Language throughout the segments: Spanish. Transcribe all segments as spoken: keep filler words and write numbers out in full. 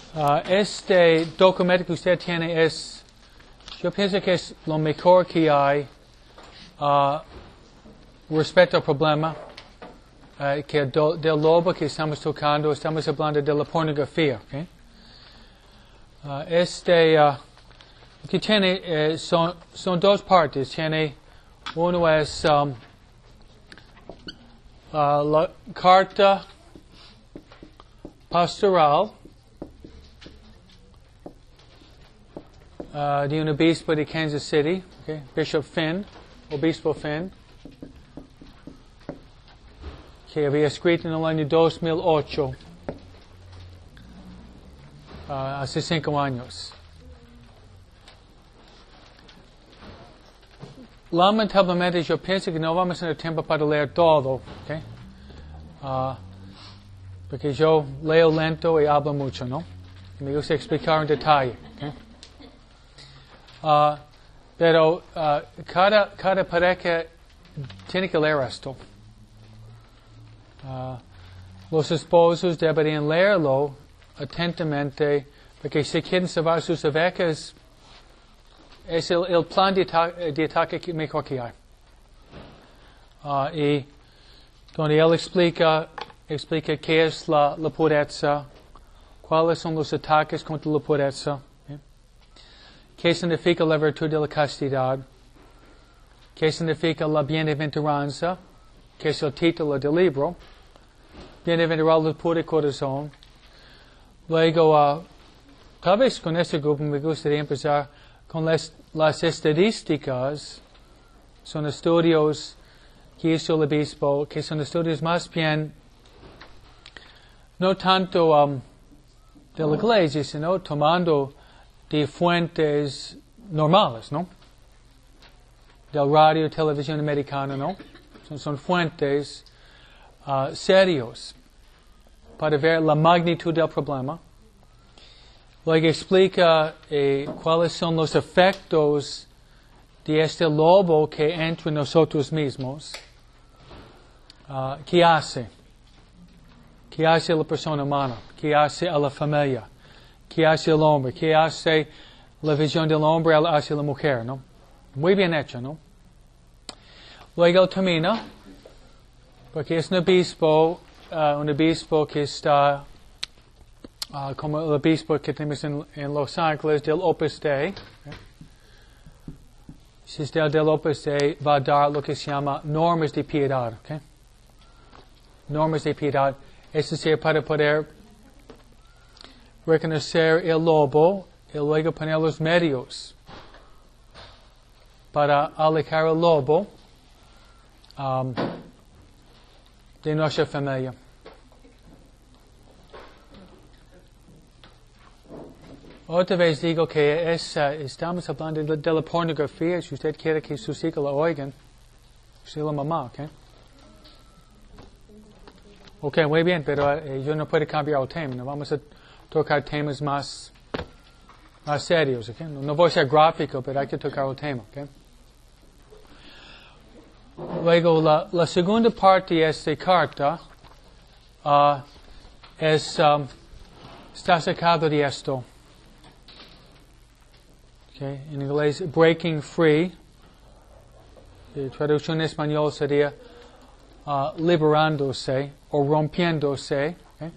Uh, este documento que usted tiene es, yo pienso que es lo mejor que hay uh, respecto al problema uh, que do, del lobo que estamos tocando. Estamos hablando de la pornografía. ¿Okay? Uh, este uh, que tiene eh, son, son dos partes. Tiene uno es um, uh, la carta pastoral uh, de un obispo de Kansas City, okay? Bishop Finn, obispo Finn, que había escrito en el año dos mil ocho, uh, hace cinco años. Lamentablemente yo pienso que no vamos a tener tiempo para leer todo, okay? Uh, porque yo leo lento y hablo mucho, ¿no? Y me gusta explicar en detalle, okay? Uh, pero uh, cada, cada pareja tiene que leer esto. Uh, los esposos deberían leerlo atentamente, porque si quieren salvar sus ovejas, es el, el plan de, ata de ataque que mejor que hay. Uh, y donde él explica, explica qué es la, la pureza, cuáles son los ataques contra la pureza, ¿eh? Qué significa la virtud de la castidad, qué significa la bienaventuranza, que es el título del libro, bienaventurado el puro corazón. Luego, uh, tal vez con este grupo me gustaría empezar con las, las estadísticas. Son estudios que hizo el obispo, que son estudios más bien, no tanto um, de la iglesia, sino tomando de fuentes normales, ¿no? Del radio, televisión americana, ¿no? Son, son fuentes uh, serios para ver la magnitud del problema. Luego explica eh, cuáles son los efectos de este lobo que entra en nosotros mismos. Uh, ¿Qué hace? ¿Qué hace a la persona humana? ¿Qué hace a la familia? ¿Qué hace el hombre? ¿Qué hace la visión del hombre hacia la mujer? ¿No? Muy bien hecho, ¿no? Luego termina, porque es un obispo, uh, un obispo que está uh, como el obispo que tenemos en, en Los Ángeles del Opus Dei. Okay? Si es del, del Opus Dei, va a dar lo que se llama normas de piedad. Okay? Normas de piedad. Es decir, para poder reconocer el lobo y luego poner los medios para alejar el lobo um, de nuestra familia. Otra vez digo que es, uh, estamos hablando de, de la pornografía. Si usted quiere que sus hijos la oigan, soy la mamá, ¿ok? Ok, muy bien, pero uh, yo no puedo cambiar el tema. No vamos a tocar temas más, más serios, ¿ok? No, no voy a ser gráfico, pero hay que tocar el tema, ¿ok? Luego, la, la segunda parte de esta carta uh, es, um, está sacado de esto. Okay. En inglés, breaking free. La traducción en español sería uh, liberándose o rompiéndose. Okay.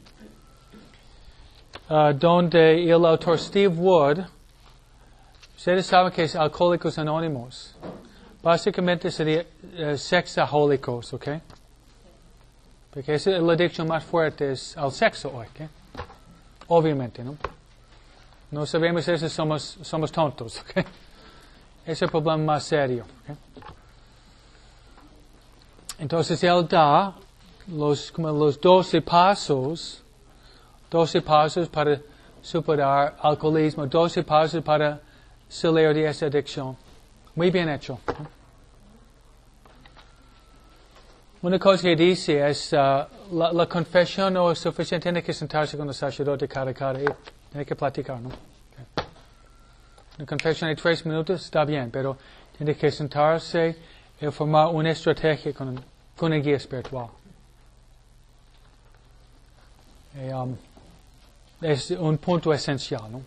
Uh, donde el autor Steve Wood, ustedes saben que es Alcohólicos Anónimos. Básicamente sería uh, sexahólicos, ¿ok? Porque esa es la adicción más fuerte es al sexo hoy, ¿ok? Obviamente, ¿no? No sabemos eso, somos, somos tontos, ¿ok? Ese es el problema más serio, ¿ok? Entonces él da los, como los doce pasos, doce pasos para superar alcoholismo, doce pasos para salir de esa adicción. Muy bien hecho. Una cosa que dice es, uh, la, la confesión no es suficiente, tiene que sentarse con el sacerdote cara a cara y tiene que platicar, ¿no? Okay. Una confesión de tres minutos está bien, pero tiene que sentarse y formar una estrategia con, con el guía espiritual. Y, um, es un punto esencial, ¿no?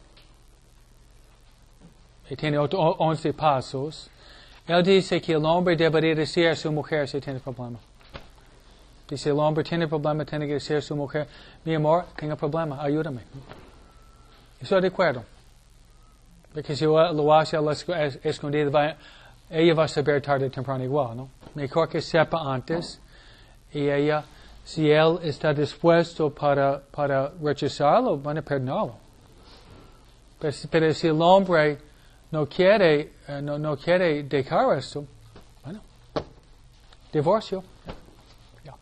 Y tiene otro, once pasos. Él dice que el hombre debería decir a su mujer si tiene problema. Dice, el hombre tiene problema, tiene que decir a su mujer, mi amor, tengo problema, ayúdame. Estoy de acuerdo. Porque si lo hace a la escondida, va, ella va a saber tarde o temprano igual, ¿no? Mejor que sepa antes. Y ella, si él está dispuesto para, para rechazarlo, van a perdonarlo. Pero, pero si el hombre no quiere, uh, no, no quiere dejar esto, bueno, divorcio. Yeah.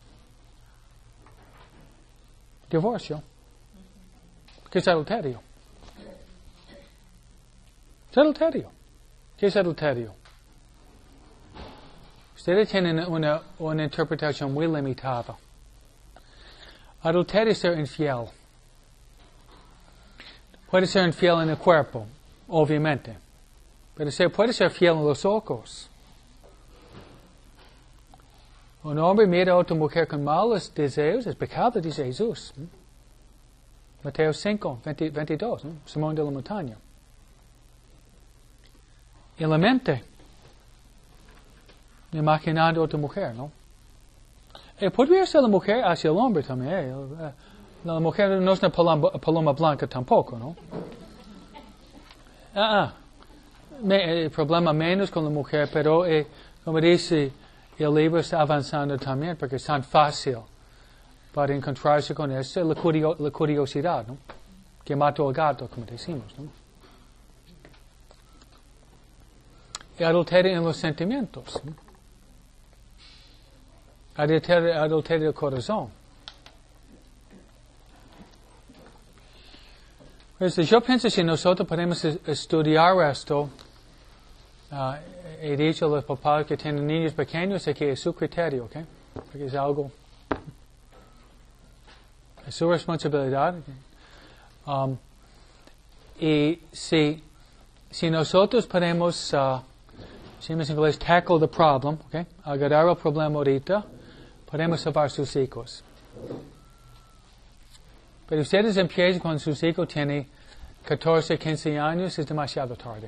Divorcio. ¿Qué es adulterio? Es adulterio. ¿Qué es adulterio? Ustedes tienen una, una interpretación muy limitada. Adulterio es ser infiel. Puede ser infiel en el cuerpo, obviamente. Pero ser, puede ser fiel en los ojos. Un hombre mira a otra mujer con malos deseos, es pecado, dice Jesús. Mateo cinco, veinte, veintidós, ¿no? Simón de la montaña. En la mente, imaginando a otra mujer, ¿no? Eh, podría ser la mujer hacia el hombre también. Eh. La mujer no es una paloma, paloma blanca tampoco, ¿no? Ah, ah. Me, el problema menos con la mujer, pero eh, como dice, el libro está avanzando también porque es tan fácil para encontrarse con eso, la, curio, la curiosidad, ¿no? Que mató al gato, como decimos, ¿no? Y adulterio en los sentimientos, ¿no? Adulterio, adulterio del corazón. Pues yo pienso si nosotros podemos estudiar esto, uh, he dicho a los papás que tienen niños pequeños que es su criterio, ¿ok? Porque es algo, es su responsabilidad. Um, y si, si nosotros podemos, uh, decimos en inglés, tackle the problem, ¿ok? Agarrar el problema ahorita, podemos salvar sus hijos. Pero ustedes empiezan cuando sus hijos tienen catorce, quince años, es demasiado tarde.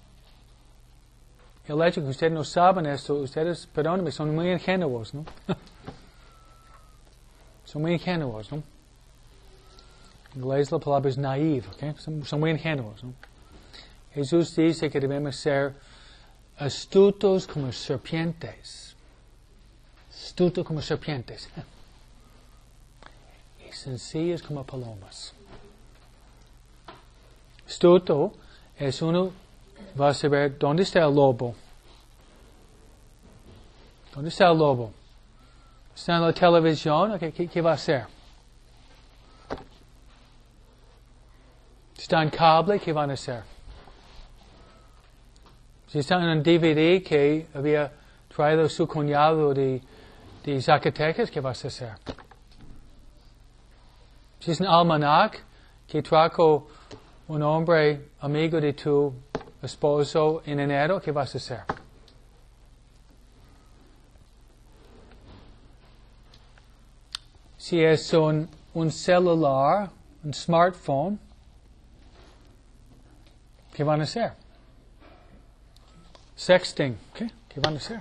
El hecho que ustedes no saben esto, ustedes, perdónenme, son muy ingenuos, ¿no? Son muy ingenuos, ¿no? En inglés la palabra es naive, ¿ok? Son, son muy ingenuos, ¿no? Jesús dice que debemos ser astutos como serpientes. Astutos como serpientes. Sencillas como palomas. Astuto es uno va a saber dónde está el lobo. ¿Dónde está el lobo? Está en la televisión, ¿qué, qué, qué va a hacer? Está en cable, ¿qué van a hacer? Si está en un D V D que había traído su cuñado de, de Zacatecas, ¿qué vas a hacer? Si es un almanac que trajo un hombre amigo de tu esposo en enero, ¿qué vas a hacer? Si es un, un celular, un smartphone, ¿qué van a hacer? Sexting, ¿qué? ¿Qué van a hacer?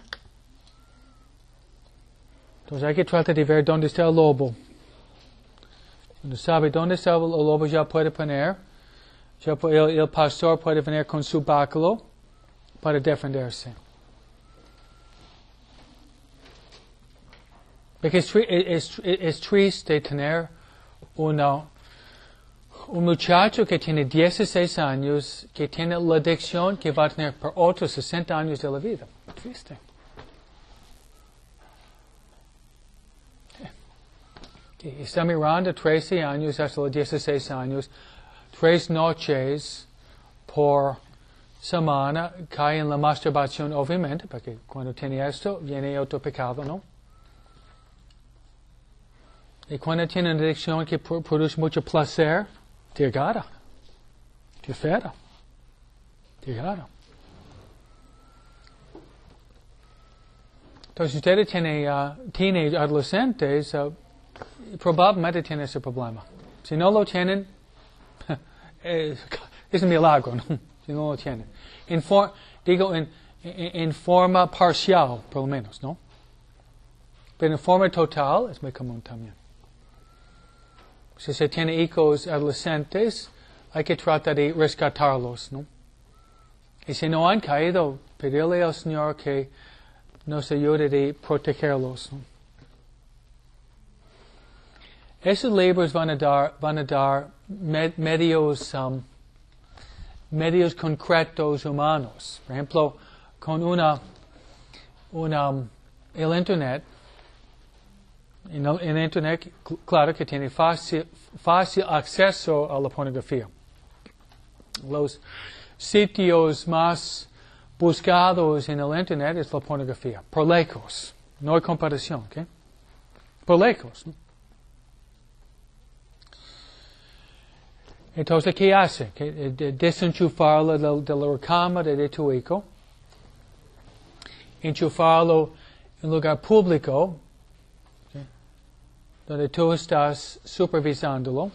Entonces hay que tratar de ver dónde está el lobo. Cuando sabe dónde está el lobo, ya puede poner, ya puede, el, el pastor puede venir con su báculo para defenderse. Porque es, es, es triste tener una, un muchacho que tiene dieciséis años, que tiene la adicción que va a tener por otros sesenta años de la vida. Triste. Está mirando trece años hasta los dieciséis años, tres noches por semana cae en la masturbación, obviamente, porque cuando tiene esto, viene otro pecado, ¿no? Y cuando tiene una adicción que produce mucho placer, te agarra, te afecta, te agarra. Entonces, si ustedes tienen uh, teenage adolescentes, uh, probablemente tiene ese problema. Si no lo tienen, es, es un milagro, ¿no? Si no lo tienen. En for, digo, en, en, en forma parcial, por lo menos, ¿no? Pero en forma total es muy común también. Si se tiene hijos adolescentes, hay que tratar de rescatarlos, ¿no? Y si no han caído, pedirle al Señor que nos ayude a protegerlos, ¿no? Esos libros van a dar, van a dar med, medios, um, medios concretos humanos. Por ejemplo, con una, una um, el Internet, en el, en el Internet, claro que tiene fácil, fácil acceso a la pornografía. Los sitios más buscados en el Internet es la pornografía, por lejos. No hay comparación, ¿ok? Por lejos, ¿no? Entonces, ¿qué hace? Que, de, desenchufarlo de, de la recámara de tu hijo, enchufarlo en lugar público, ¿okay? Donde tú estás supervisándolo,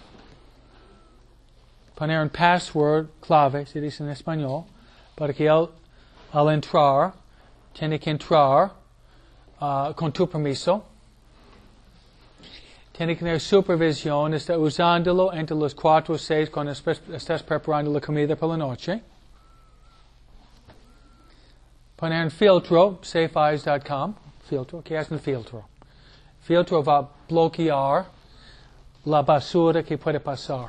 poner un password clave, se dice en español, para que él, al entrar, tiene que entrar uh, con tu permiso. Tiene que tener supervisión, está usándolo entre los cuatro o seis cuando estás preparando la comida por la noche. Poner un filtro, safe eyes punto com, filtro, ¿qué es un filtro? Filtro va a bloquear la basura que puede pasar.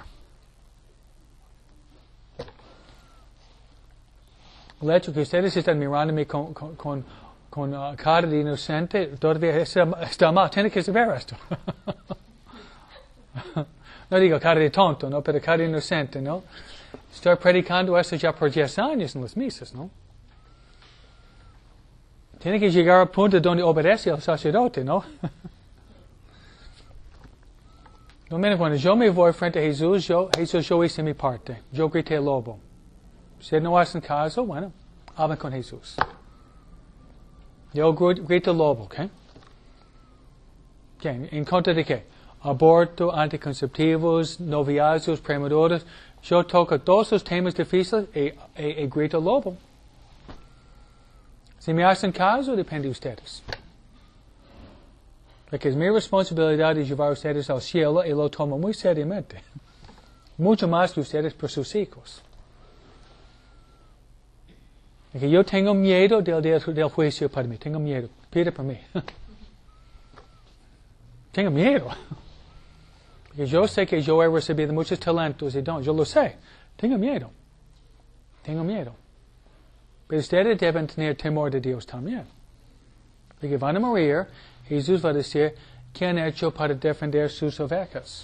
El hecho que ustedes están mirándome con, con, con, con uh, cara de inocente, todavía está, está mal, tiene que saber esto. No digo cara de tonto, ¿no? Pero cara de inocente, ¿no? Estoy predicando esto ya por diez años en las misas, ¿no? Tiene que llegar al punto donde obedece al sacerdote, ¿no? No menos cuando yo me voy frente a Jesús, yo, Jesús, yo hice mi parte. Yo grité al lobo. Si no hacen caso, bueno, hablen con Jesús. Yo grito al lobo, ¿ok? ¿Qué? ¿En contra de qué? Aborto, anticonceptivos, noviazgos, prematuros. Yo toco todos esos temas difíciles y, y, y grito al lobo. Si me hacen caso, depende de ustedes. Porque es mi responsabilidad de llevar a ustedes al cielo y lo tomo muy seriamente. Mucho más que ustedes por sus hijos. Porque yo tengo miedo del, del, del juicio para mí. Tengo miedo. Pide por mí. Tengo miedo. Porque yo sé que yo he recibido muchos talentos y dones. Yo lo sé. Tengo miedo. Tengo miedo. Pero ustedes deben tener temor de Dios también. Porque van a morir. Jesús va a decir, ¿qué han hecho para defender sus ovejas?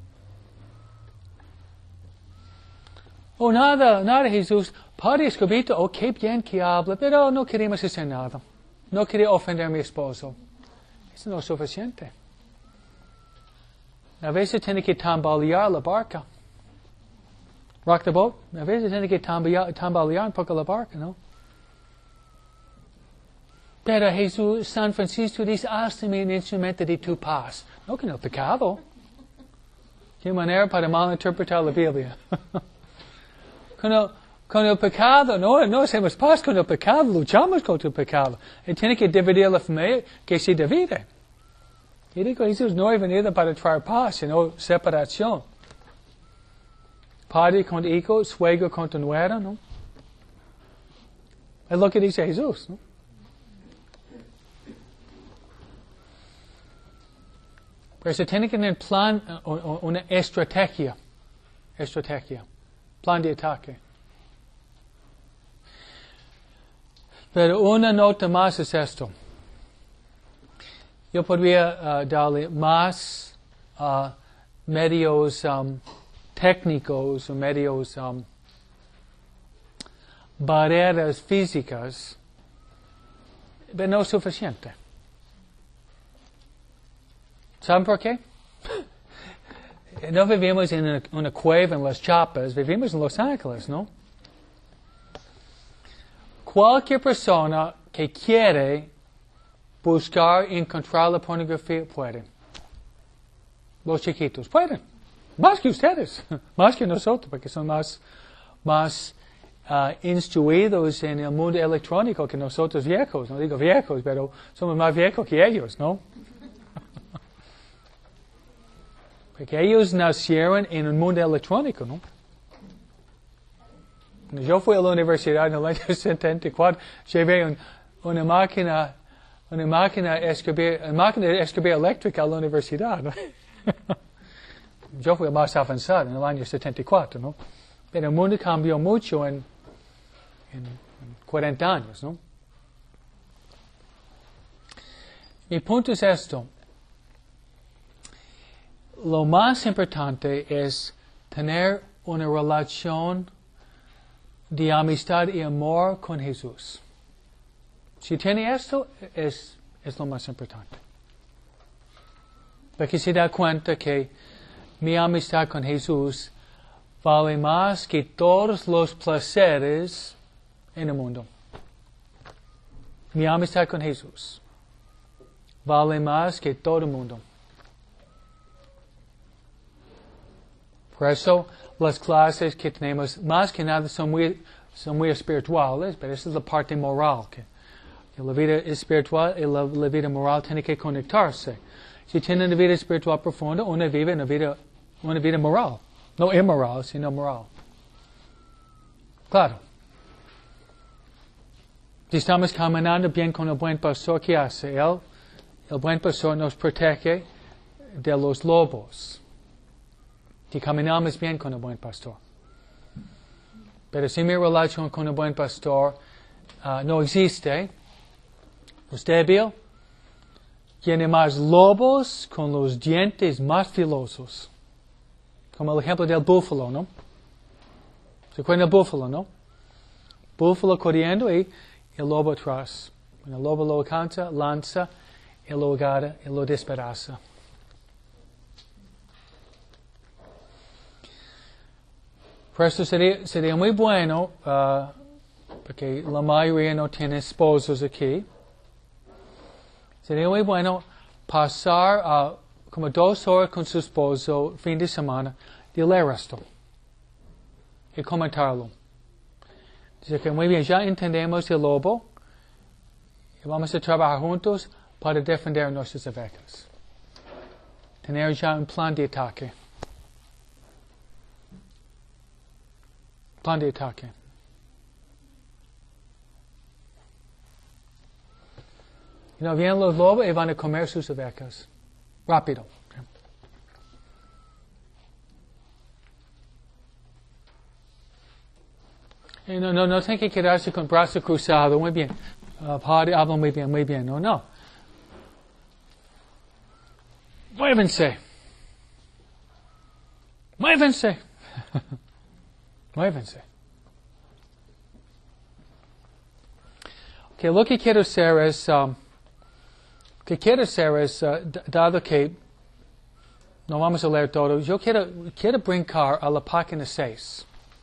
Oh, nada, nada, Jesús. Padre Escobito, oh, qué bien que habla, pero no queremos hacer nada. No quería ofender a mi esposo. Eso no es suficiente. A veces tiene que tambalear la barca. Rock the boat. A veces tiene que tambalear, tambalear un poco la barca, ¿no? Pero Jesús, San Francisco dice, hazme un instrumento de tu paz. No con el pecado. Qué manera para malinterpretar la Biblia. con, el, con el pecado, no, no hacemos paz con el pecado, luchamos contra el pecado. Y tiene que dividir la familia que se divide. Y digo, Jesús no ha venido para traer paz, sino separación. Padre contra hijo, suegro contra nuera, ¿no? Es lo que dice Jesús, ¿no? Pero se tiene que tener plan, una estrategia, estrategia, plan de ataque. Pero una nota más es esto. Yo podría uh, darle más uh, medios um, técnicos o medios um, barreras físicas, pero no es suficiente. ¿Saben por qué? No vivimos en una, una cueva en las Chapas, vivimos en Los Ángeles, ¿no? Cualquier persona que quiere buscar y encontrar la pornografía puede. Los chiquitos pueden. Más que ustedes, más que nosotros, porque son más, más uh, instruidos en el mundo electrónico que nosotros viejos. No digo viejos, pero somos más viejos que ellos, ¿no? Porque ellos nacieron en un mundo electrónico, ¿no? Cuando yo fui a la universidad en el año setenta y cuatro, llevé un, una máquina, una máquina de escribir, una máquina de escribir eléctrica a la universidad, ¿no? Yo fui más avanzado en el año setenta y cuatro, ¿no? Pero el mundo cambió mucho en, en, en cuarenta años, ¿no? Mi punto es esto. Lo más importante es tener una relación de amistad y amor con Jesús. Si tiene esto, es, es lo más importante. Porque se da cuenta que mi amistad con Jesús vale más que todos los placeres en el mundo. Mi amistad con Jesús vale más que todo el mundo. Por eso, las clases que tenemos, más que nada, son muy, son muy espirituales, pero esa es la parte moral. Que, que la vida espiritual y la, la vida moral tienen que conectarse. Si tienen una vida espiritual profunda, una vive una vida, una vida moral. No inmoral, sino moral. Claro. Si estamos caminando bien con el buen pastor, ¿qué hace? Él, el buen pastor nos protege de los lobos. Si caminamos bien con el buen pastor. Pero si mi relación con el buen pastor uh, no existe, es débil, tiene más lobos con los dientes más filosos. Como el ejemplo del búfalo, ¿no? ¿Se acuerdan del búfalo, no? Búfalo corriendo y el lobo atrás. Cuando el lobo lo alcanza, lanza, él lo agarra y lo despedaza. Por eso sería, sería muy bueno, uh, porque la mayoría no tiene esposos aquí, sería muy bueno pasar uh, como dos horas con su esposo fin de semana de leer esto y comentarlo. Dice que muy bien, ya entendemos el lobo y vamos a trabajar juntos para defender nuestras ovejas. Tener ya un plan de ataque. Plan de ataque. Y no vienen los lobos y van a comer sus ovejas. Rápido. Y no, no, no tienen que quedarse con brazo cruzado. Muy bien. Uh, padre, habla muy bien, muy bien. No, no. Muévense. Muévense. Muévense. Okay, lo que quiero hacer es, um, que quiero hacer es, uh, dado que no vamos a leer todo, yo quiero, quiero brincar a la página seis.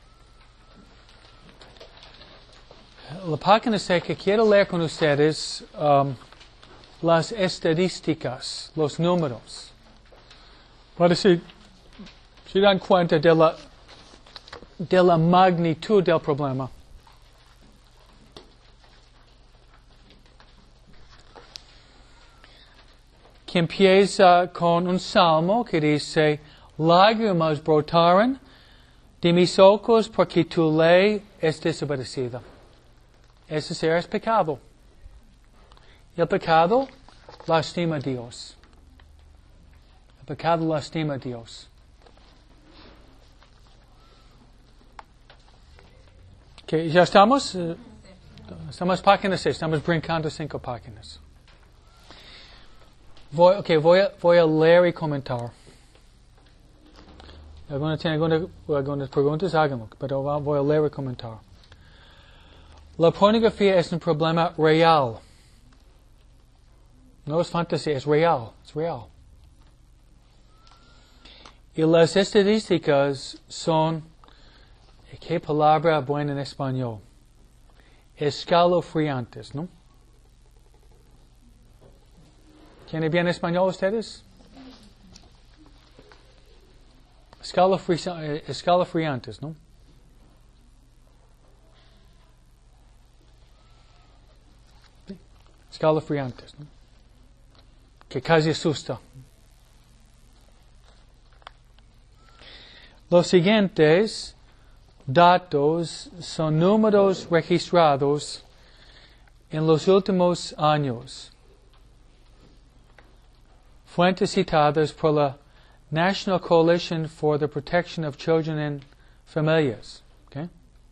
La página seis que quiero leer con ustedes, um, las estadísticas, los números. Para si se dan cuenta de la de la magnitud del problema. Que empieza con un salmo que dice, lágrimas brotaron de mis ojos porque tu ley es desobedecida. Ese ser es pecado. El pecado lastima a Dios. El pecado lastima a Dios. Okay, ya estamos, uh, estamos páginas seis, estamos brincando cinco páginas. Voy, okay, voy, a, voy a leer y comentar. Algunos tienen alguna, algunas preguntas, háganlo, pero voy a leer y comentar. La pornografía es un problema real. No es fantasía, es real, es real. Y las estadísticas son, ¿qué palabra buena en español? Escalofriantes, ¿no? ¿Tienen bien español ustedes? Escalofri- escalofriantes, ¿no? Escalofriantes, ¿no? Que casi asusta. Los siguientes datos son números registrados en los últimos años. Fuentes citadas por la National Coalition for the Protection of Children and Familias. ¿Okay?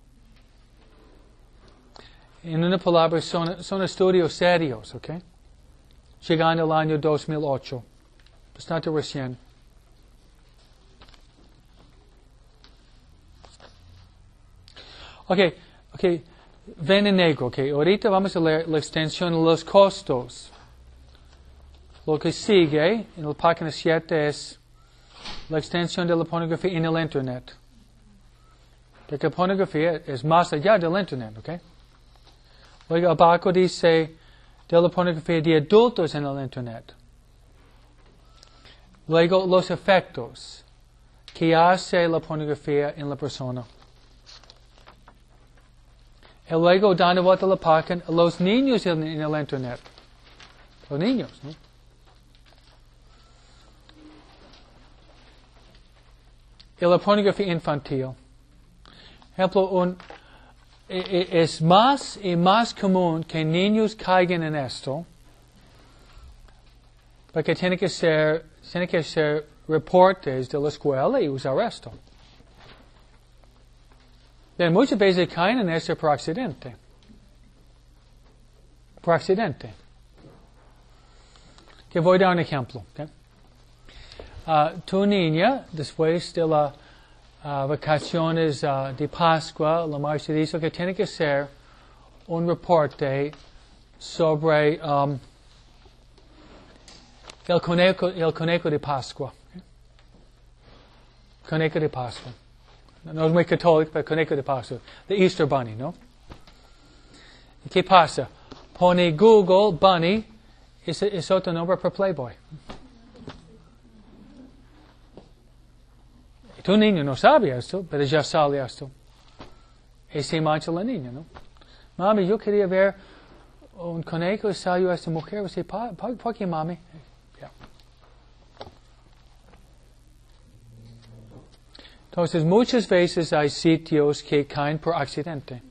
En una palabra, son, son estudios serios, ¿ok? Llegando al año dos mil ocho. Bastante recién. Ok, ok. Ven en negro, ok. Ahorita vamos a leer la extensión de los costos. Lo que sigue en la página siete es la extensión de la pornografía en el Internet. Porque la pornografía es más allá del Internet, ¿ok? Luego abajo dice de la pornografía de adultos en el Internet. Luego los efectos que hace la pornografía en la persona. Y luego dando vuelta a la página, los niños en, en el Internet. Los niños, ¿no? Y la pornografía infantil. Ejemplo, un, es más y más común que niños caigan en esto, porque tiene que ser, tiene que ser reportes de la escuela y usar esto. Y muchas veces caen en esto por accidente. Por accidente. Que voy a dar un ejemplo. ¿Okay? Uh, tu niña, después de las uh, vacaciones uh, de Pascua, la maestra dice que tiene que ser un reporte sobre um, el, conejo, el conejo de Pascua. ¿Okay? Conejo de Pascua. No es muy católico, pero conejo de Pascua. The Easter Bunny, ¿no? ¿Y qué pasa? Pone Google Bunny, es, es otro nombre para Playboy. Tu niño no sabe esto, pero ya sale esto. Y se mancha la niña, ¿no? Mami, yo quería ver un conejo y salió esta mujer. Dice, ¿por, por, por qué, mami? Yeah. Entonces, muchas veces hay sitios que caen por accidente.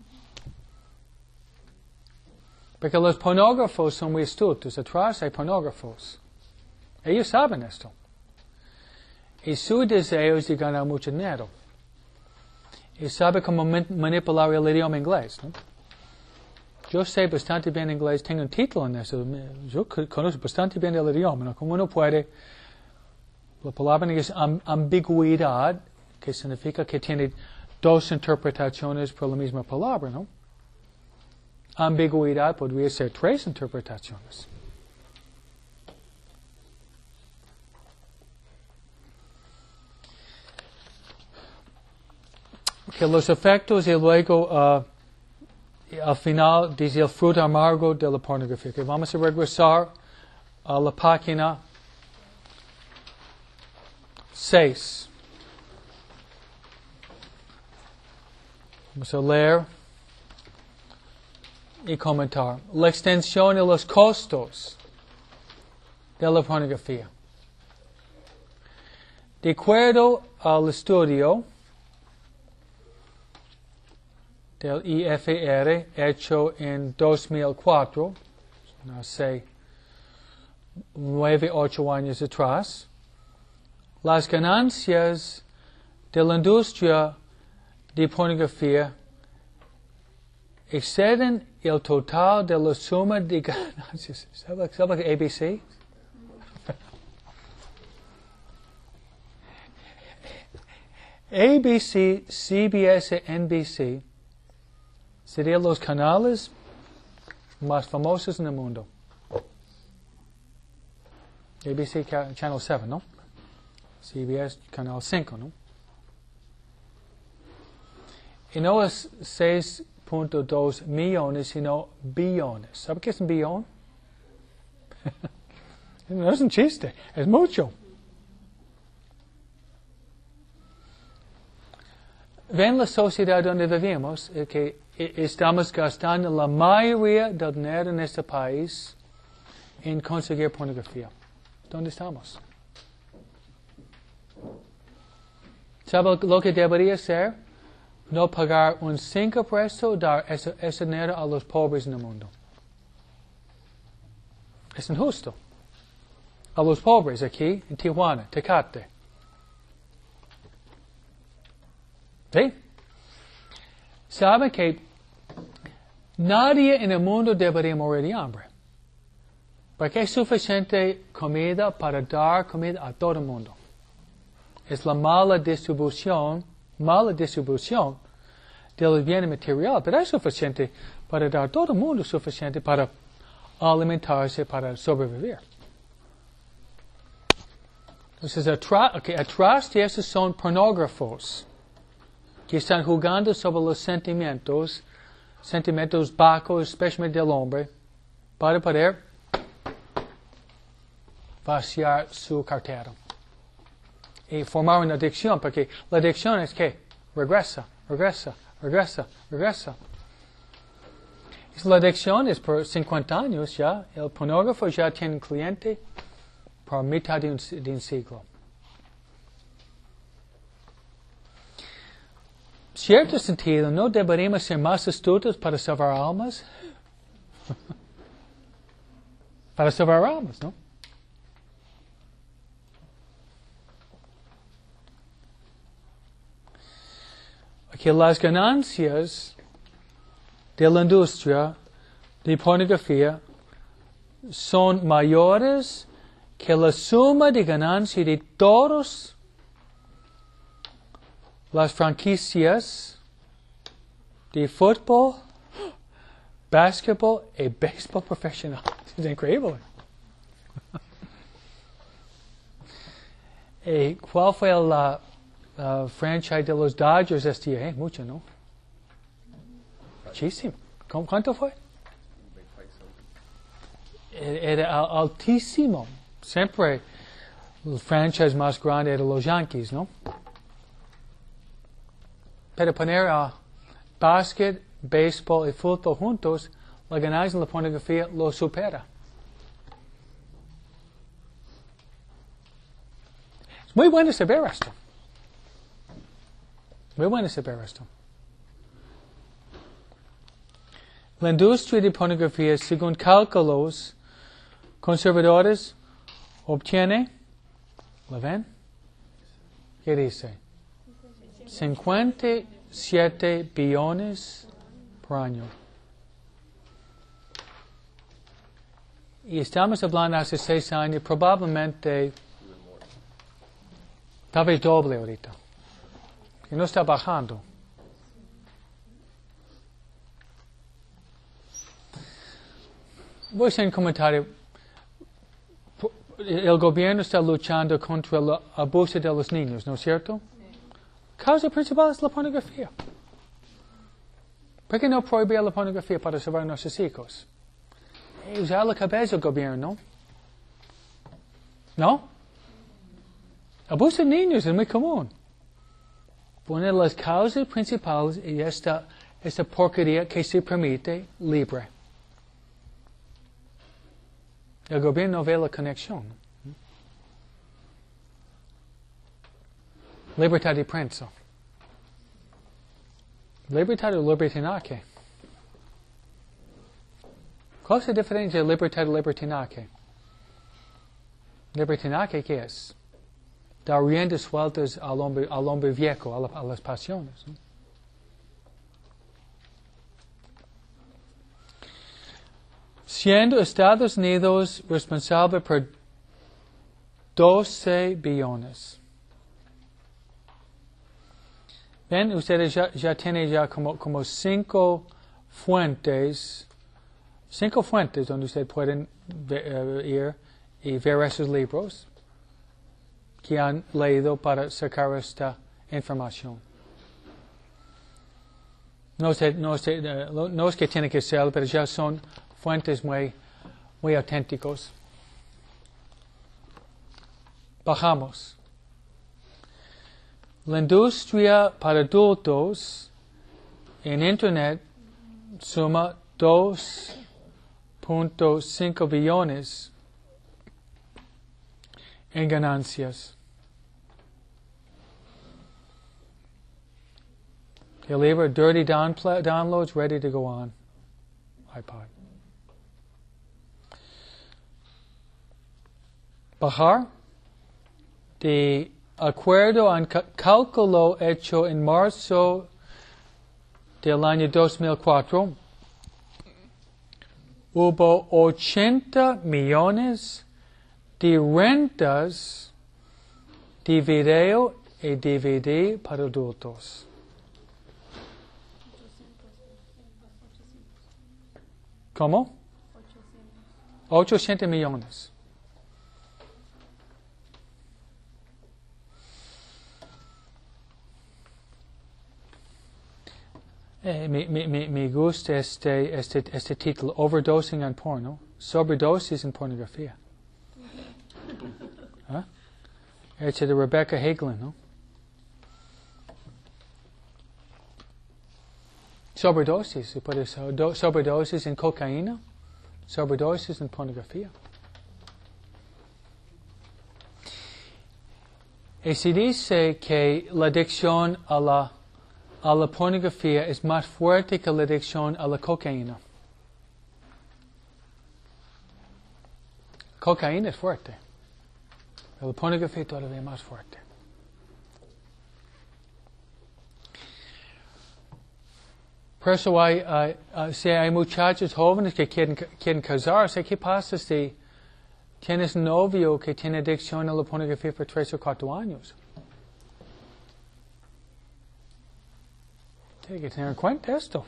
Porque los pornógrafos son muy astutos. Atrás hay pornógrafos. Ellos saben esto. Y su deseo es de ganar mucho dinero. Y sabe cómo man- manipular el idioma inglés, ¿no? Yo sé bastante bien inglés, tengo un título en eso. Yo conozco bastante bien el idioma, ¿no? Como uno puede, la palabra en inglés es am- ambigüedad, que significa que tiene dos interpretaciones por la misma palabra, ¿no? Ambigüedad podría ser tres interpretaciones. Que los efectos y luego uh, al final dice el fruto amargo de la pornografía. Que vamos a regresar a la página seis. Vamos a leer y comentar. La extensión y los costos de la pornografía. De acuerdo al estudio del I F R hecho en dos mil cuatro, hace nueve, ocho años atrás, las ganancias de la industria de pornografía exceden el total de la suma de ganancias. ¿Sabes lo que A B C? A B C, C B S, N B C serían los canales más famosos en el mundo. A B C Channel siete, ¿no? C B S Canal cinco, ¿no? Y no es seis punto dos millones, sino billones. ¿Sabe qué es un billón? No es un chiste, es mucho. ven la sociedad donde vivimos, eh, que eh, estamos gastando la mayoría del dinero en este país en conseguir pornografía. ¿Dónde estamos? ¿Sabe lo que debería ser? No pagar un cinco por ciento, dar ese, ese dinero a los pobres en el mundo. Es injusto. A los pobres aquí, en Tijuana, Tecate. ¿Sí? ¿Sabe que nadie en el mundo debería morir de hambre? Porque hay suficiente comida para dar comida a todo el mundo. Es la mala distribución, mala distribución de los bienes materiales, pero hay suficiente para dar a todo el mundo, suficiente para alimentarse, para sobrevivir. Entonces, atrás, okay, atrás de esos son pornógrafos que están jugando sobre los sentimientos, sentimientos bajos, especialmente del hombre, para poder vaciar su cartera y formar una adicción, porque la adicción es que regresa, regresa, regresa, regresa. Y la adicción es por cincuenta años ya, el pornógrafo ya tiene un cliente por mitad de un, de un siglo. Cierto sentido, ¿no deberíamos ser más astutos para salvar almas? Para salvar almas, ¿no? Que las ganancias de la industria de pornografía son mayores que la suma de ganancia de todas las franquicias de fútbol, básquetbol y béisbol profesional. Es increíble. ¿Y cuál fue la uh, franchise de los Dodgers este año? Eh, mucho, ¿no? Muchísimo. ¿Cuánto fue? Era altísimo. Siempre el franchise más grande era los Yankees, ¿no? Pero poner a básquet, béisbol y fútbol juntos, la ganancia en la pornografía lo supera. Es muy bueno saber esto. Muy bueno saber esto. La industria de pornografía, según cálculos conservadores, obtiene, ¿lo ven? ¿Qué dice? cincuenta y siete billones por año. Y estamos hablando hace seis años, probablemente, tal vez doble ahorita. Y no está bajando. Voy a hacer un comentario. El gobierno está luchando contra el abuso de los niños, ¿no es cierto? La causa principal es la pornografía. ¿Por qué no prohibir la pornografía para salvar a nuestros hijos? Y usar la cabeza del gobierno. ¿No? Abuso de niños es muy común. Una de las causas principales es esta, esta porquería que se permite libre. El gobierno no ve la conexión. Libertad de prensa. Libertad o libertinaje. ¿Cuál es la diferencia de libertad y libertinaje? Libertinaje, ¿qué es? Dar riendas sueltas al hombre, al hombre viejo, a, la, a las pasiones. ¿No? Siendo Estados Unidos responsable por doce billones. Ven, ustedes ya, ya tienen ya como, como cinco fuentes, cinco fuentes donde ustedes pueden ver, uh, ir y ver esos libros que han leído para sacar esta información. No, sé, no, sé, uh, no es que tiene que ser, pero ya son fuentes muy, muy auténticos. Bajamos. La industria para adultos en Internet suma dos punto cinco billones en ganancias. El libro Dirty Downpla- Downloads ready to go on iPod. Bajar de acuerdo a un ca- cálculo hecho en marzo del año dos mil cuatro, hubo ochenta millones de rentas de video y D V D para adultos. ¿Cómo? ochocientos millones. Eh, me, me, me, me gusta este, este, este título, Overdosing on Porno, Sobredosis en Pornografía. ¿Ah? Hecho de Rebecca Hagelin, ¿no? Sobredosis, se puede ser do- sobredosis en cocaína, sobredosis en pornografía. Y se dice que la adicción a la, a la pornografía es más fuerte que la adicción a la cocaína. Cocaína es fuerte, pero la pornografía todavía es más fuerte. Por eso hay, hay, uh, si hay muchachos jóvenes que quieren, quieren casarse, ¿qué pasa si tienes un novio que tiene adicción a la pornografía por tres o cuatro años? Tiene que tener en cuenta esto.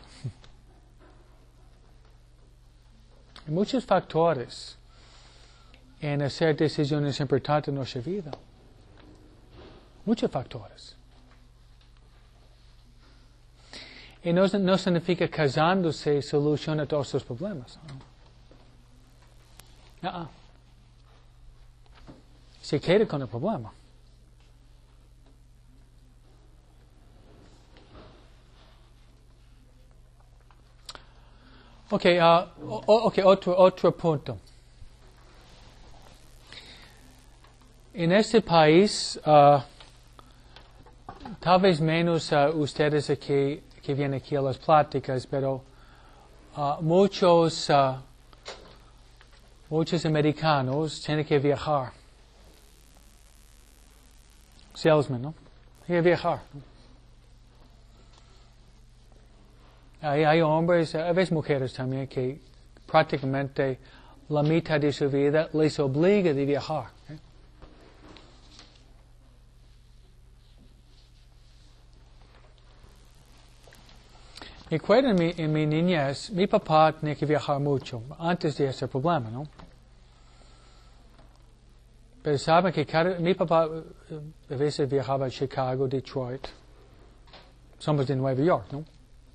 Hay muchos factores en hacer decisiones importantes en nuestra vida. Muchos factores. Y no, no significa casándose soluciona todos los problemas. No. Uh-uh. Se queda con el problema. Ok, uh, o, okay otro, otro punto. En este país, uh, tal vez menos uh, ustedes aquí que vienen aquí a las pláticas, pero uh, muchos, uh, muchos americanos tienen que viajar. Salesman, ¿no? Tienen que viajar. Hay, hay hombres, a veces mujeres también, que prácticamente la mitad de su vida les obliga de viajar. ¿eh? Me acuerdo en mi, en mi niñez, mi papá tenía que viajar mucho antes de ese problema, ¿no? Pero saben que cada, mi papá a veces viajaba a Chicago, Detroit. Somos de Nueva York, ¿no?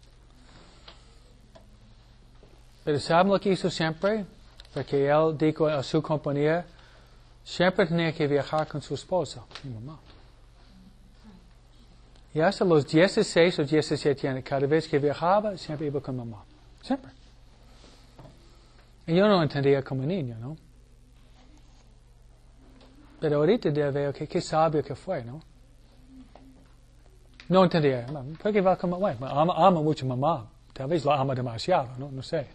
Pero saben lo que hizo siempre, porque él dijo a su compañía, siempre tenía que viajar con su esposa, mi mamá. Y hasta los dieciséis o diecisiete años, cada vez que viajaba, siempre iba con mamá. Siempre. Y yo no entendía como niño, ¿no? Pero ahorita ya veo que qué sabio que fue, ¿no? No entendía. ¿Por qué va con mamá? Bueno, ama, ama mucho a mamá. Tal vez la ama demasiado, ¿no? No sé.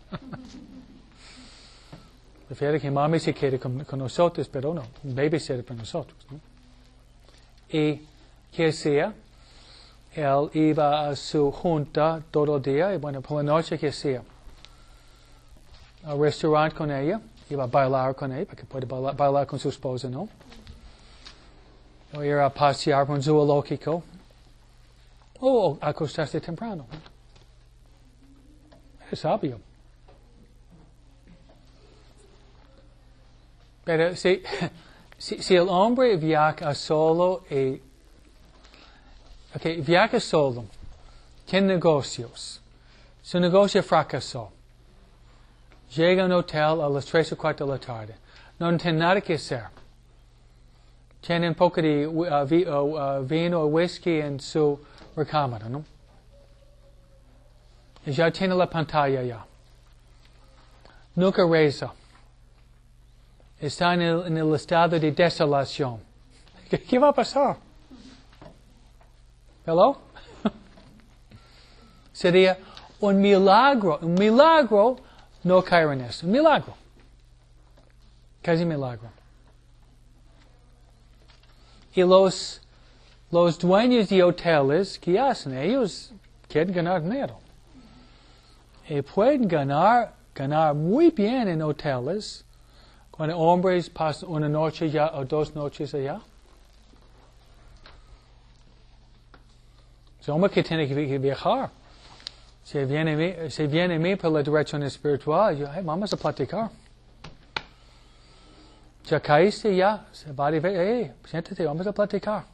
Prefiero que mami se quede con, con nosotros, pero no. Un babysitter para nosotros, ¿no? Y, ¿qué hacía? Él iba a su junta todo el día, y bueno, por la noche, ¿qué hacía? Al restaurante con ella, iba a bailar con ella, porque puede bailar, bailar con su esposa, ¿no? O ir a pasear por un zoológico, o acostarse temprano. Es sabio. Pero si, si, si el hombre viaja solo y Ok, viaja solo, tiene negocios, su negocio fracasó, llega a un hotel a las tres o cuatro de la tarde, no tiene nada que hacer, tiene un poco de uh, vi, uh, uh, vino o whisky en su recámara, ¿no? Y ya tiene la pantalla ya. Nunca reza. Está en el, en el estado de desolación. ¿Qué, qué va a pasar? ¿Hello? Sería un milagro. Un milagro no caer en eso. Un milagro. Casi milagro. Y los, los dueños de hoteles, ¿qué hacen? Ellos quieren ganar dinero. Y pueden ganar, ganar muy bien en hoteles cuando hombres pasan una noche ya o dos noches allá. Es un hombre que tiene que viajar. Si viene, si viene a mí por la dirección espiritual, yo, hey, vamos a platicar. Ya caíste, ya, se va a decir, hey, siéntate, vamos a platicar.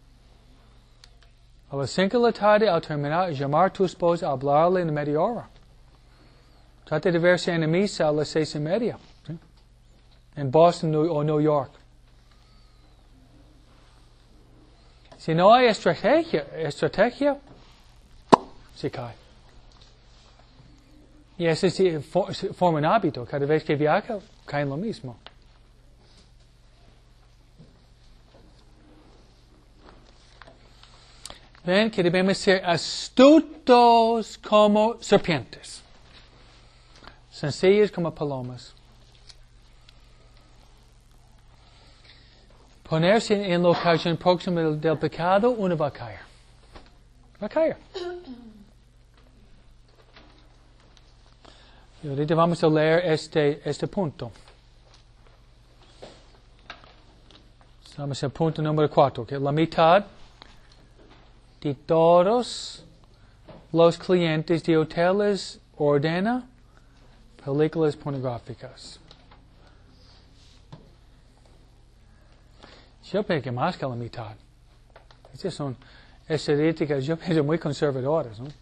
A las cinco de la tarde, al terminar, llamar a tu esposa, hablarle en media hora. Trate de verse en la misa a las seis y media. ¿Sí? En Boston o New York. Si no hay estrategia, estrategia, se cae. Y eso sí, for, forma un hábito. Cada vez que viaja, cae en lo mismo. Ven que debemos ser astutos como serpientes. Sencillos como palomas. Ponerse en la ocasión próxima del, del pecado, uno va a caer. Va a caer. Y ahorita vamos a leer este, este punto. Estamos en el punto número cuatro, que la mitad de todos los clientes de hoteles ordena películas pornográficas. Yo pienso que más que la mitad. Estas son estadísticas, yo pienso, muy conservadoras, ¿no?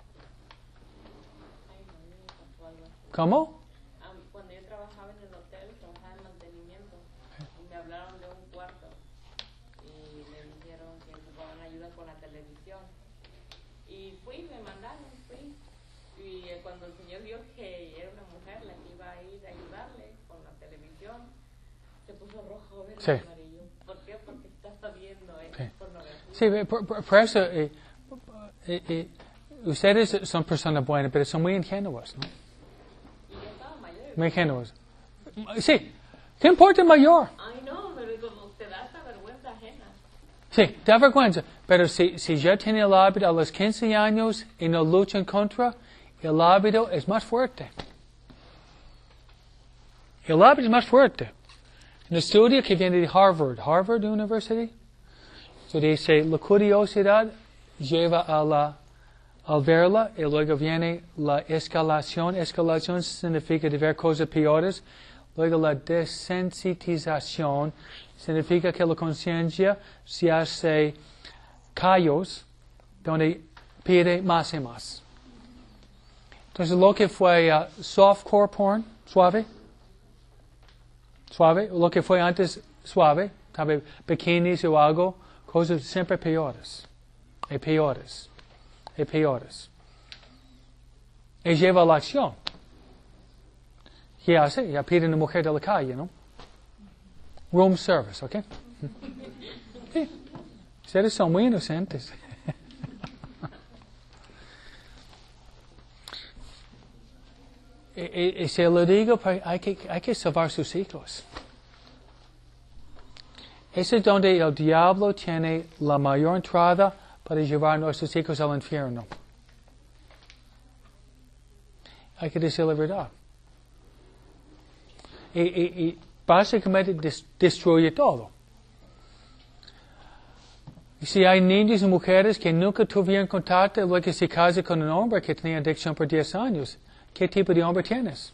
¿Cómo? Cuando yo trabajaba en el hotel, trabajaba en mantenimiento, y me hablaron de un cuarto, y me dijeron que ocupaban ayuda con la televisión. Y fui, me mandaron, fui. Y cuando el señor vio que era una mujer la que iba a ir a ayudarle con la televisión, se puso rojo, verde, sí. amarillo. ¿Por qué? Porque estaba viendo eh, sí. pornografía. Sí, por, por, por eso, eh, eh, eh, ustedes son personas buenas, pero son muy ingenuas, ¿no? Muy ingenuos. Sí, ¿qué importa el mayor? Ay, no, pero como te da esta vergüenza ajena. Sí, da vergüenza. Pero si, si ya tiene el hábito a los quince años y no lucha en contra, el hábito es más fuerte. El hábito es más fuerte. Un estudio que viene de Harvard, Harvard University, so dice, la curiosidad lleva a la al verla, y luego viene la escalación. Escalación significa de ver cosas peores. Luego la desensitización significa que la conciencia se hace callos, donde pide más y más. Entonces lo que fue uh, softcore porn, suave, suave, lo que fue antes suave, tal vez bikinis o algo, cosas siempre peores, y peores. Y peores. Y lleva a la acción. ¿Qué hace? Ya pide una mujer de la calle, ¿no? Room service, ¿ok? Sí. Ustedes son muy inocentes. y, y, y se lo digo, hay que, hay que salvar sus hijos. Ese es donde el diablo tiene la mayor entrada para llevar a nuestros hijos al infierno. Hay que decir la verdad. Y, y, y básicamente des, destruye todo. Y si hay niños y mujeres que nunca tuvieron contacto, luego se casan con un hombre que tenía adicción por diez años, ¿qué tipo de hombre tienes?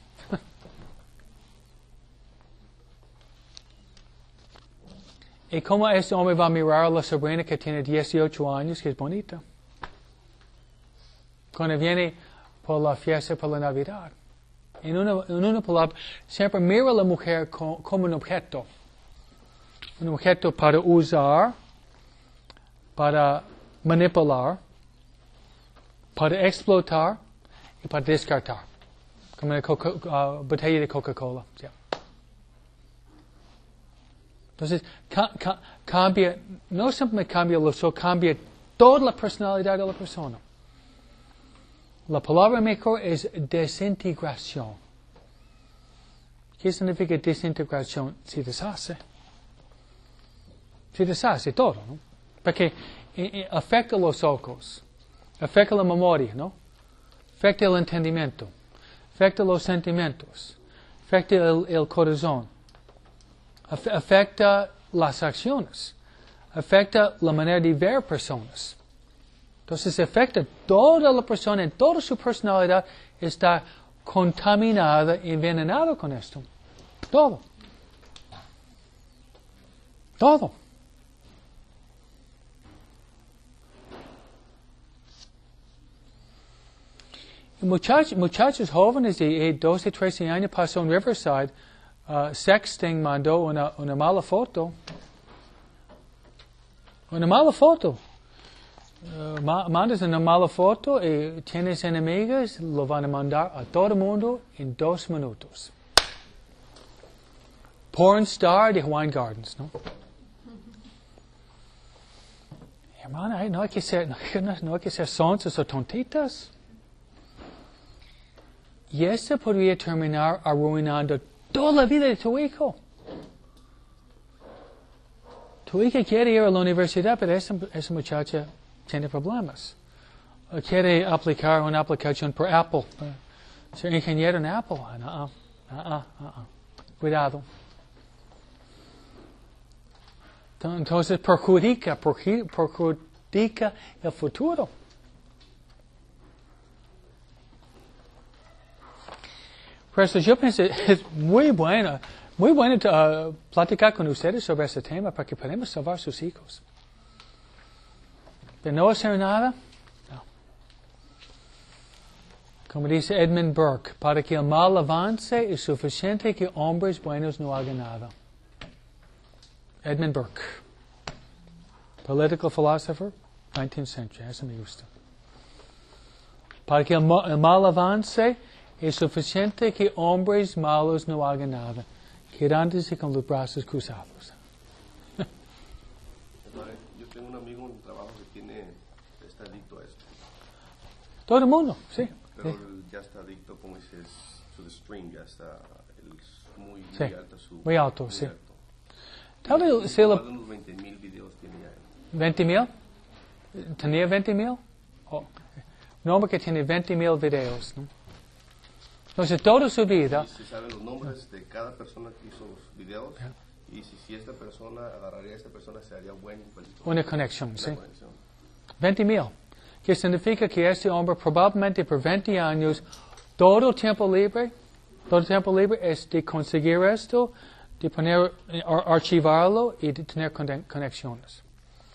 ¿Y cómo este hombre va a mirar a la sobrina que tiene dieciocho años, que es bonita? Cuando viene por la fiesta, por la Navidad. En una, en una palabra, siempre mira a la mujer como, como un objeto. un objeto para usar, para manipular, para explotar y para descartar. Como una coca, uh, botella de Coca-Cola. Yeah. Entonces, ca ca cambia, no simplemente cambia el uso, cambia toda la personalidad de la persona. La palabra mejor es desintegración. ¿Qué significa desintegración? Se deshace. Se deshace todo, ¿no? Porque eh, eh, afecta los ojos, afecta la memoria, ¿no? Afecta el entendimiento, afecta los sentimientos, afecta el, el corazón, af afecta las acciones, afecta la manera de ver personas. Entonces afecta toda la persona, en toda su personalidad está contaminada, envenenada con esto. Todo. Todo. Muchachos, muchachos jóvenes de doce, trece años pasó en Riverside, uh, Sexting mandó una, una mala foto. Una mala foto. Uh, ma mandas una mala foto y tienes enemigos, lo van a mandar a todo el mundo en dos minutos. Porn star de Hawaiian Gardens, ¿no? Hermana, no hay que ser, no, no hay que ser sonsos o tontitas. Y eso podría terminar arruinando toda la vida de tu hijo. Tu hija quiere ir a la universidad, pero esa, esa muchacha tiene problemas. O quiere aplicar una aplicación por Apple. Ser ingeniero en Apple. Uh, uh, uh, uh, uh. Cuidado. Entonces perjudica, perjudica el futuro. Por eso yo pienso, es muy bueno, muy bueno uh, platicar con ustedes sobre este tema para que podamos salvar a sus hijos. De no hacer nada, no. Como dice Edmund Burke, para que el mal avance es suficiente que hombres buenos no hagan nada. Edmund Burke, political philosopher, nineteenth century, eso me gusta. Para que el, el mal avance es suficiente que hombres malos no hagan nada, quedándose con los brazos cruzados. Yo tengo un amigo en el trabajo que tiene, está adicto a esto. Todo el mundo, sí. Pero sí. él ya está adicto, como dices, to the stream, ya está él es muy, Sí, muy alto. Su, muy alto, muy sí. alto. Tal vez Y si lo... más de unos veinte mil videos tiene ya él. ¿veinte mil? ¿Tenía veinte mil? Oh. Un hombre que tiene veinte mil videos, ¿no? Entonces, toda su vida... Y se saben los nombres de cada persona que hizo los videos. Yeah. Y si, si esta persona agarraría a esta persona, se haría buen... Una conexión, sí. Conexión. veinte mil. Que significa que este hombre probablemente por veinte años, todo el tiempo libre, todo el tiempo libre es de conseguir esto, de poner, ar archivarlo y de tener conexiones.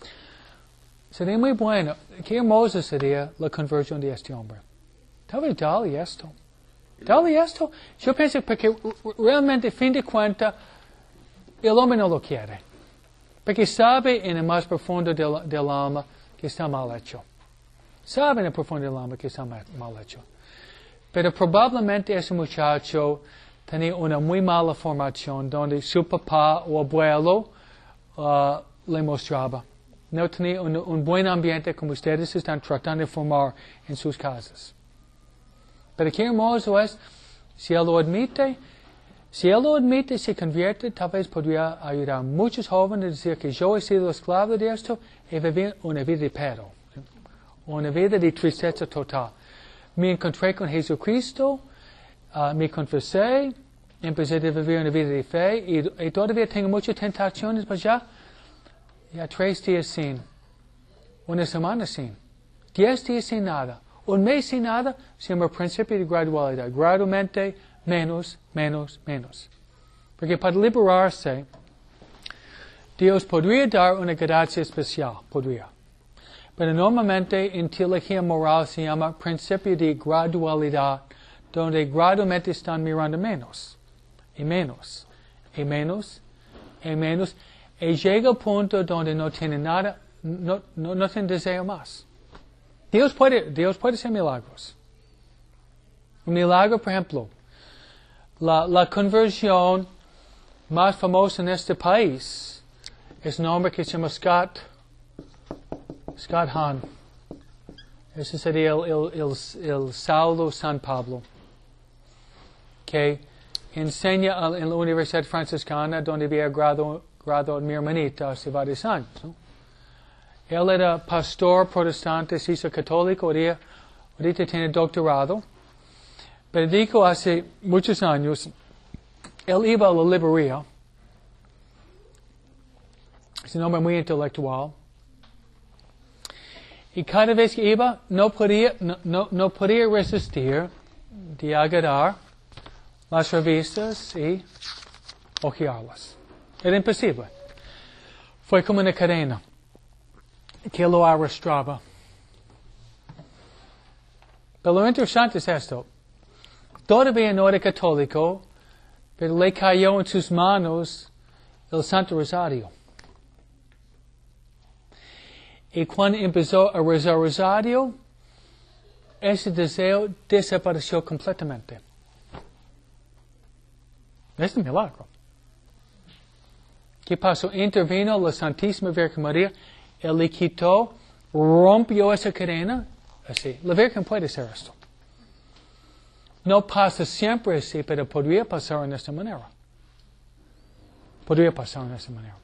Sería muy bueno. Qué hermoso sería la conversión de este hombre. Tal vez dale esto. Dale esto. Yo pienso porque realmente, fin de cuentas, el hombre no lo quiere. Porque sabe en el más profundo del, del alma que está mal hecho. Sabe en el profundo del alma que está mal, mal hecho. Pero probablemente ese muchacho tenía una muy mala formación donde su papá o abuelo uh, le mostraba. No tenía un, un buen ambiente como ustedes están tratando de formar en sus casas. Pero qué hermoso es, si él lo admite, si él lo admite, se convierte, tal vez podría ayudar a muchos jóvenes a decir que yo he sido esclavo de esto y viví una vida de pedo, una vida de tristeza total. Me encontré con Jesucristo, uh, me confesé, empecé a vivir una vida de fe y, y todavía tengo muchas tentaciones, pero ya, ya tres días sin, una semana sin, diez días sin nada. Un mes sin nada se llama principio de gradualidad. Gradualmente, menos, menos, menos. Porque para liberarse, Dios podría dar una gracia especial, podría. Pero normalmente en teología moral se llama principio de gradualidad, donde gradualmente están mirando menos, y menos, y menos, y menos, Y llega el punto donde no tiene nada, no, no, no tiene deseo más. Dios puede, Dios puede hacer milagros. Un milagro, por ejemplo, la, la conversión más famosa en este país es un hombre que se llama Scott, Scott Hahn. Ese sería el, el, el, el Saulo San Pablo, que enseña en la Universidad Franciscana, donde había graduado, graduado mi hermanita hace varios años, ¿no? Él era pastor protestante, se hizo católico, ahorita, ahorita tiene doctorado. Pero dijo hace muchos años, él iba a la librería, es un hombre muy intelectual, y cada vez que iba no podía, no, no, no podía resistir de agarrar las revistas y hojearlas. Era imposible. Fue como una cadena que lo arrastraba. Pero lo interesante es esto. Todavía no era católico, pero le cayó en sus manos el Santo Rosario. Y cuando empezó a rezar Rosario, ese deseo desapareció completamente. Es un milagro. ¿Qué pasó? Intervino la Santísima Virgen María, Él le quitó, rompió esa cadena, así. La Virgen puede hacer esto. No pasa siempre así, pero podría pasar en esta manera. Podría pasar en esta manera.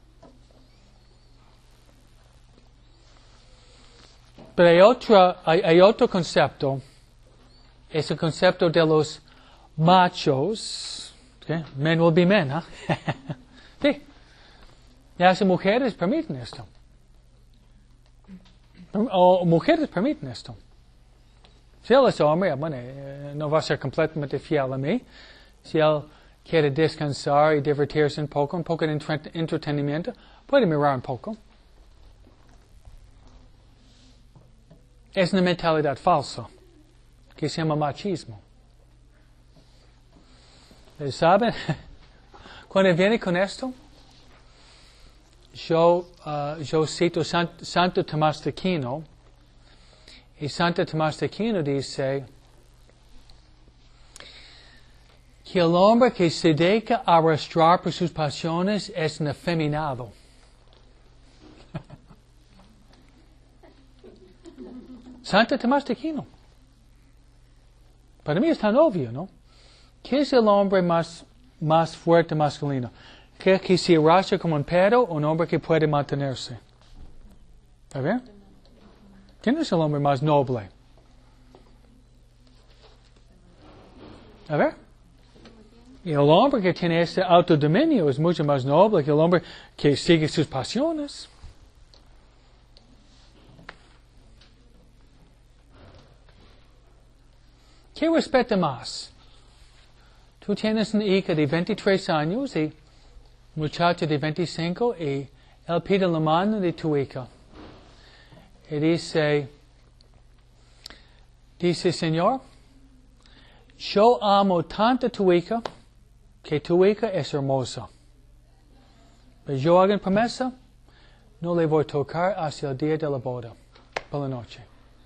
Pero hay, otra, hay, hay otro concepto, es el concepto de los machos. Okay? Men will be men, ¿eh? Sí. Las mujeres permiten esto. O mujeres permiten esto. Si él es hombre, bueno, no va a ser completamente fiel a mí. Si él quiere descansar y divertirse un poco, un poco de entre- entretenimiento, puede mirar un poco. Es una mentalidad falsa que se llama machismo. ¿Saben? Cuando viene con esto, yo, uh, yo cito San, Santo Tomás de Aquino, y Santo Tomás de Aquino dice que el hombre que se deja arrastrar por sus pasiones es un afeminado. Santo Tomás de Aquino. Para mí es tan obvio, ¿no? ¿Qué es el hombre más, más fuerte masculino? ¿Que, que se arrastra como un perro o un hombre que puede mantenerse? A ver. ¿Quién es el hombre más noble? A ver. Y el hombre que tiene ese autodominio es mucho más noble que el hombre que sigue sus pasiones. ¿Qué respeta más? Tú tienes una hija de veintitrés años y un muchacho de veinticinco y él pide la mano de tu hija. Y dice, dice, Señor, yo amo tanto a tu hija que tu hija es hermosa. Pero yo hago una promesa, no le voy a tocar hasta el día de la boda, por la noche.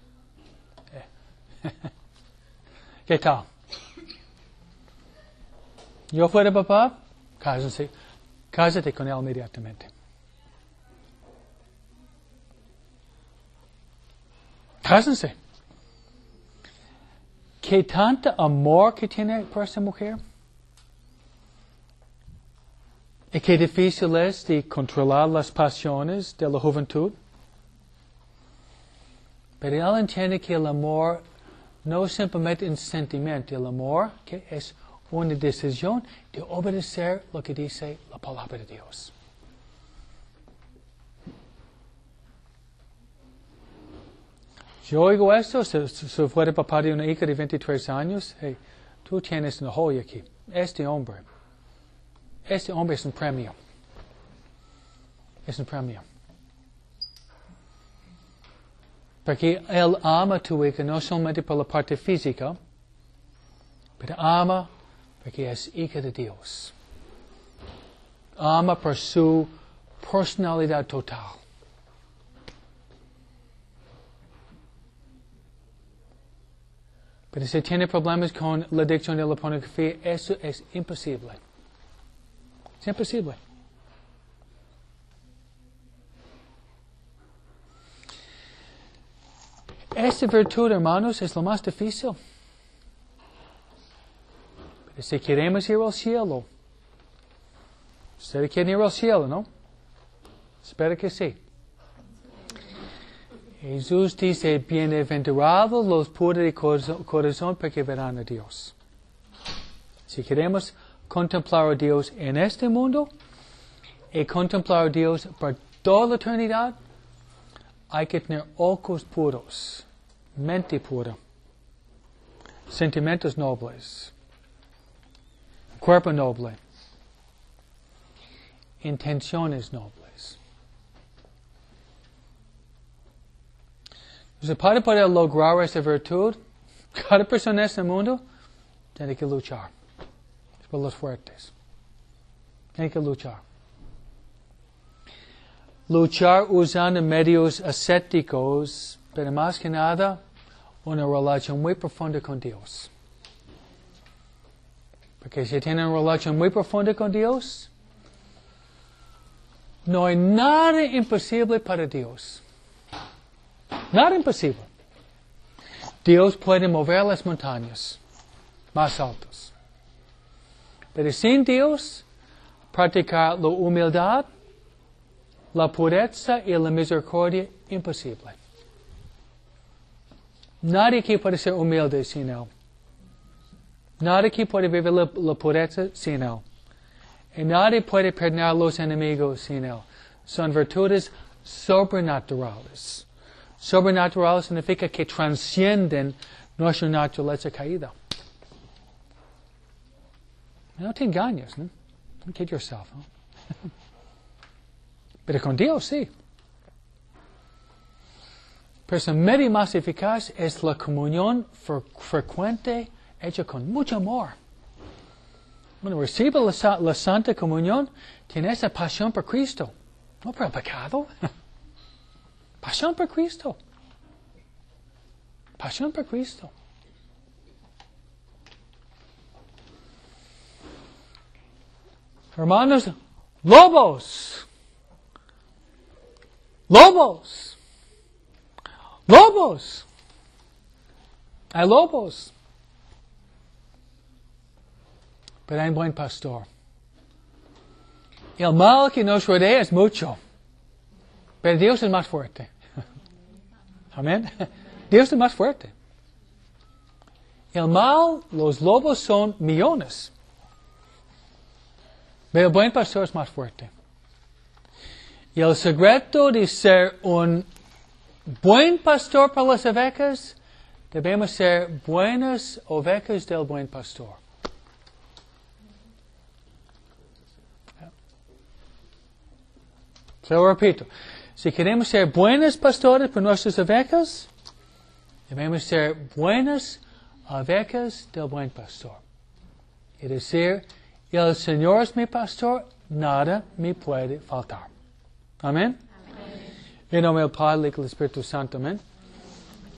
Eh. ¿Qué tal? Yo fuera papá, cásense, cásate con él inmediatamente. Cásense. ¿Qué tanto amor que tiene por esa mujer? Y qué difícil es de controlar las pasiones de la juventud. Pero él entiende que el amor no es simplemente un sentimiento, el amor que es una decisión de obedecer lo que dice la palabra de Dios. Yo oigo esto, si, si fuera papá de una hija de veintitrés años, hey, tú tienes una joya aquí. Este hombre, este hombre es un premio. Es un premio. Porque él ama a tu hija no solamente por la parte física, pero ama porque es hija de Dios. Ama por su personalidad total. Pero si tiene problemas con la adicción de la pornografía, eso es imposible. Es imposible. Esta virtud, hermanos, es lo más difícil. Pero si queremos ir al cielo, ustedes quieren ir al cielo, ¿no? Espero que sí. Jesús dice, bienaventurados los puros de corazón porque verán a Dios. Si queremos contemplar a Dios en este mundo y contemplar a Dios por toda la eternidad, hay que tener ojos puros, mente pura, sentimientos nobles, cuerpo noble, intenciones nobles. Entonces, para poder lograr esta virtud, cada persona en este mundo tiene que luchar. Es por los fuertes. Tiene que luchar. Luchar usando medios ascéticos, pero más que nada, una relación muy profunda con Dios. Porque si tienen una relación muy profunda con Dios, no hay nada imposible para Dios. Nada imposible. Dios puede mover las montañas más altas. Pero sin Dios, practicar la humildad, la pureza y la misericordia, imposible. Nadie aquí puede ser humilde sin Él. Nadie aquí puede vivir la, la pureza sin Él. Y nadie puede perdonar a los enemigos sin Él. Son virtudes sobrenaturales. Sobrenatural significa que trascienden nuestra naturaleza caída. No te engañes, ¿no? Don't kid yourself, ¿no? Pero con Dios sí. Pero el medio más eficaz es la comunión fre- frecuente hecha con mucho amor. Cuando recibe la, la Santa Comunión, tiene esa pasión por Cristo, no por el pecado. Pasión por Cristo. Pasión por Cristo. Hermanos, lobos. Lobos. Lobos. Hay lobos. Pero hay un buen pastor. El mal que nos rodea es mucho. Pero Dios es más fuerte. Amén. Dios es más fuerte. El mal, los lobos son millones. Pero el buen pastor es más fuerte. Y el secreto de ser un buen pastor para las ovejas, debemos ser buenas ovejas del buen pastor. Se lo repito. Si queremos ser buenos pastores para nuestras ovejas, debemos ser buenas ovejas del buen pastor. Es decir, el Señor es mi pastor, nada me puede faltar. Amén. Amén. En nombre del Padre y del Espíritu Santo. Amén.